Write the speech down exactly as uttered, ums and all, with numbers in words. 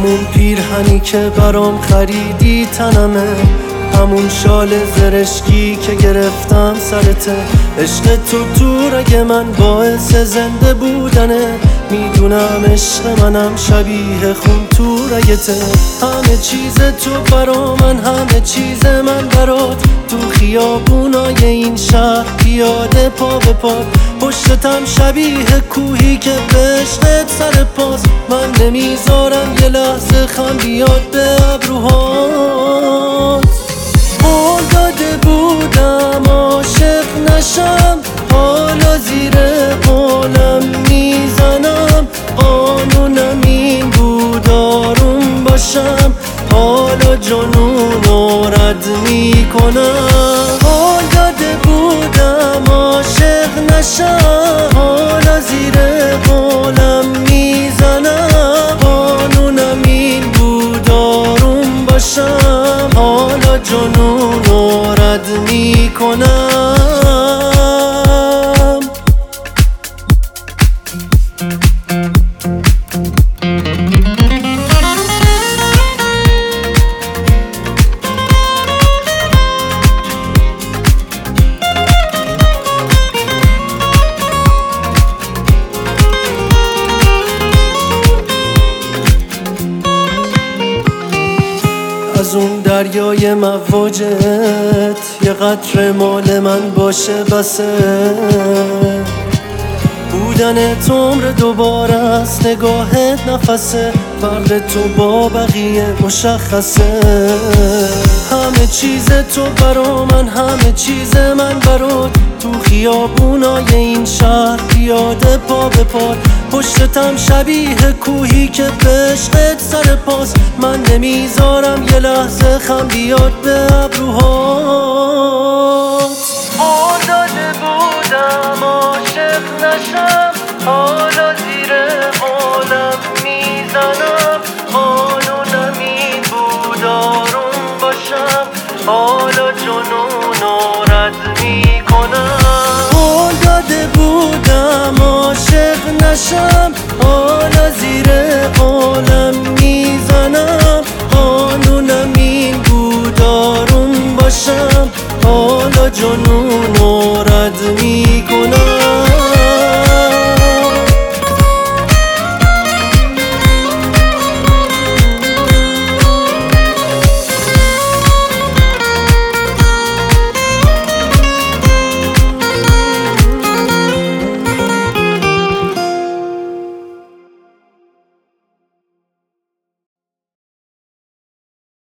همون پیرهنی که برام خریدی تنمه، همون شال زرشکی که گرفتم سرته. عشق تو تو رگ من باعث زنده بودنه، میدونم عشق منم شبیه خون تو رگته. همه چیز تو برا من، همه چیز من برات، تو خیابونای این شهر پیاده پا به پا، پشتم شبیه کوهی که به عشقت سر پاس. من نمیذارم یه لحظه خم بیاد به ابروهات. قول داده بودم عاشق نشم، حالا زیر قولم میزنم. قانونم این بود آروم باشم، حالا جنونو رد میکنم. قول داده بودم عاشق نشم، حالا زیر قولم میزنم. قانونم این بود آروم باشم، حالا جنونو رد میکنم. از اون دریای مواجت یه قطره مال من باشه بسه. بودن تو عمر دوباره است، نگاهت نفسه، فرق تو با بقیه مشخصه. همه چیز تو برا من، همه چیز من برات، تو خیابونای این شهر پیاده پا به پا، پشتم شبیه کوهی که به عشقت سر پاس. من نمیذارم یه لحظه خم بیاد به ابروهات. قول داده بودم عاشق نشم، حالا زیر قولم میزنم. قانونم این بود آروم باشم، حالا جنونو رد میکنم. قول داده بودم عاشق نشم، حالا زیر قولم